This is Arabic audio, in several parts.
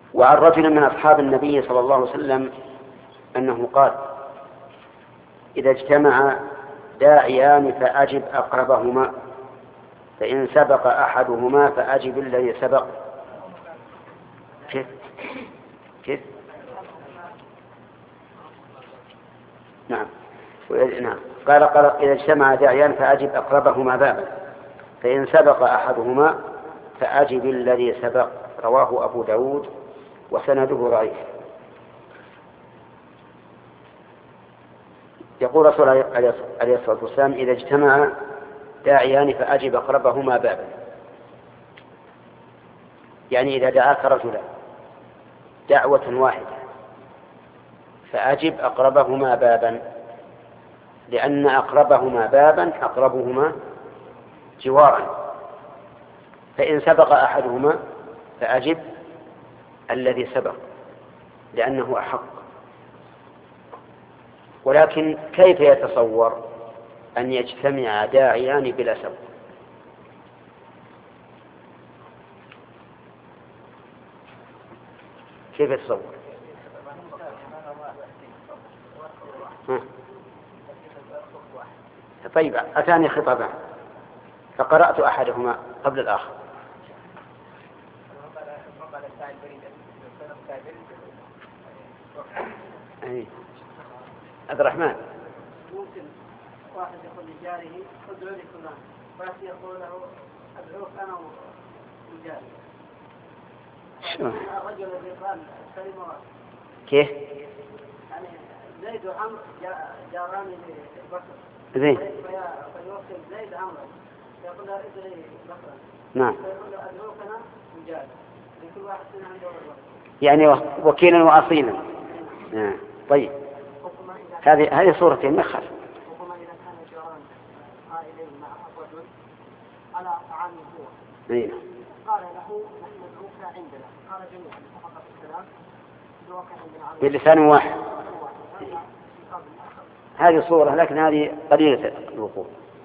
وعن رجل من أصحاب النبي صلى الله عليه وسلم أنه قال: إذا اجتمع داعيان فأجب أقربهما، فإن سبق أحدهما فأجب الذي سبق. كيف؟ نعم. قال إذا اجتمع داعيان فأجب أقربهما بابا، فإن سبق أحدهما فأجب الذي سبق. رواه أبو داود وسنده ضعيف. يقول رسول عليه الصلاة والسلام: إذا اجتمع داعيان فأجب أقربهما بابا، يعني إذا دعاك رجلا دعوة واحدة فأجب أقربهما بابا، لأن أقربهما بابا أقربهما جوارا. فإن سبق أحدهما فأجب الذي سبق لأنه أحق. ولكن كيف يتصور أن يجتمع داعيان بلا سبق؟ كيف يتصور؟ طيب، أتاني خطابان فقرأت أحدهما قبل الآخر. عبد الرحمن، ممكن واحد يقول لجاره ادعو لي فلان، فيأتي يقول له ادعوك انا وجاري. الرجل الذي قال كلمة كيف؟ يعني زيد وعمرو جاران لبكر. زين. فيوكل زيد عمرو يقول له ادعي بكرا. نعم. فيقول له ادعوك انا وجاري، لكل واحد منهم عنده الوقت. يعني وكيلا وأصيلا. طيب، هذه صورتين ما يخالف. وكما إذا كان الجيران قائلين مع الرجل على طعام هو قال له نحن ندعوك عندنا، قال جميعا فقط الكلام ندعوك عندنا بلسان واحد. هذه صورة، لكن هذه قليلة الوقوع.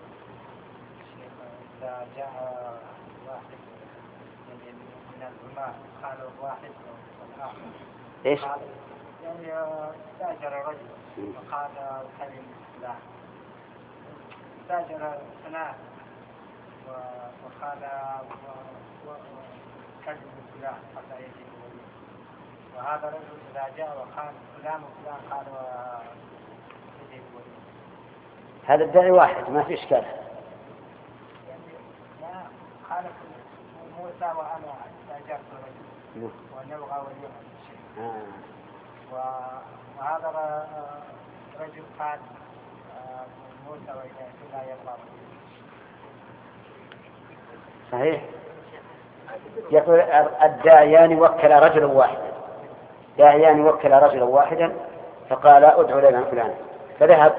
إذا جاء واحد من العلماء قال واحد والآخر إيش؟ يعني استاجر رجل وقال الكلم لا، استاجر ثلاث وقال كلم فلان حتى يجي ولي، وهذا الرجل إذا جاء وقال فلان وفلان قال يجي ولي. هذا الداعي واحد ما في إشكال. يعني لا قال موسى وأنا استاجرت رجل ونبغى ولي شيء. وهذا رجل قال موسى وإذا لا يبغى. صحيح. يقول الداعيان وكل رجلا واحدا، داعيان وكل رجلا واحدا فقال ادعو لنا فلان، فذهب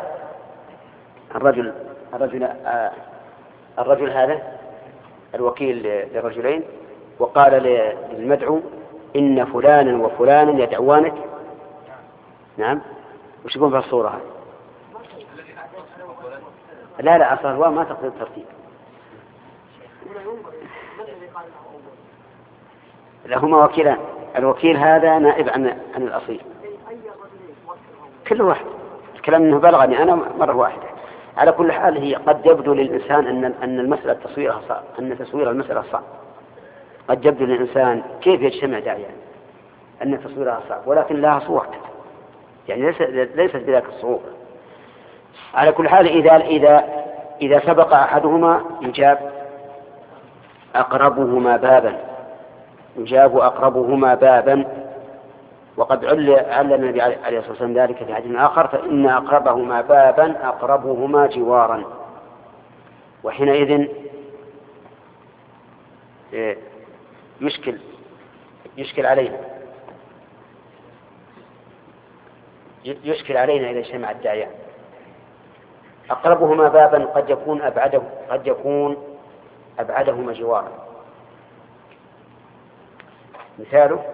الرجل هذا الوكيل للرجلين وقال للمدعو إن فلانا وفلانا يدعوانك. نعم. وش يقول في الصورة هذه؟ لا أصلا الواو ما تقصد الترتيب. لهما وكيلان، الوكيل هذا نائب عن الأصيل. كل واحد الكلام أنه بلغني أنا مرة واحدة. على كل حال هي قد يبدو للإنسان أن المسألة تصويرها صعب، أن تصوير المسألة صعب. قد يبدو للإنسان كيف يجتمع داعيان أن تصويرها صعب، ولكن لها صور يعني ليست بذلك الصعوبة. على كل حال إذا سبق أحدهما يجاب أقربهما بابا، وقد علم النبي عليه الصلاة والسلام ذلك في حديث آخر: فإن أقربهما بابا أقربهما جوارا. وحينئذ يشكل علينا إذا اجتمع الداعيان. أقربهما بابا قد يكون أبعدهما جوارا. مثاله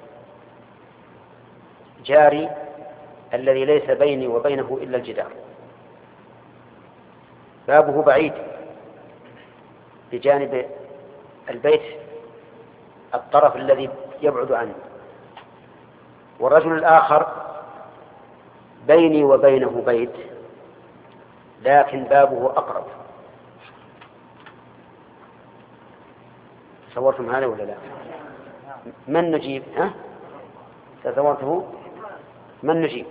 جاري الذي ليس بيني وبينه إلا الجدار، بابه بعيد بجانب البيت الطرف الذي يبعد عنه، والرجل الآخر بيني وبينه بيت لكن بابه أقرب. تصورتم هذا ولا لا؟ من نجيب؟ تصورته؟ من نجيب؟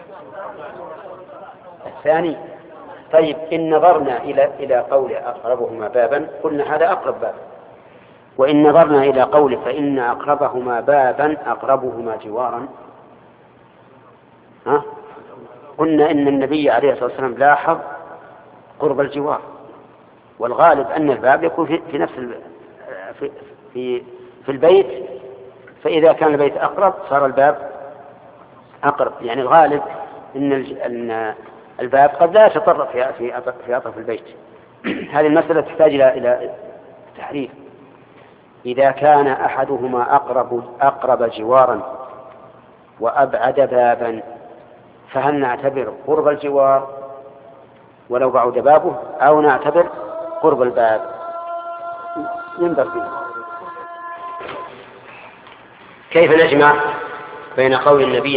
الثاني. طيب إن نظرنا إلى قول أقربهما بابا قلنا هذا أقرب باب، وإن نظرنا إلى قول فإن أقربهما بابا أقربهما جوارا قلنا إن النبي عليه الصلاة والسلام لاحظ قرب الجوار، والغالب أن الباب يكون في نفس في البيت، فإذا كان البيت أقرب صار الباب أقرب. يعني الغالب أن الباب قد لا يتطرق في أطرف البيت. هذه المسألة تحتاج إلى تحريف. إذا كان أحدهما أقرب جوارا وأبعد بابا فهل نعتبر قرب الجوار ولو بعد بابه أو نعتبر قرب الباب؟ ينظر فيه. كيف نجمع بين قول النبي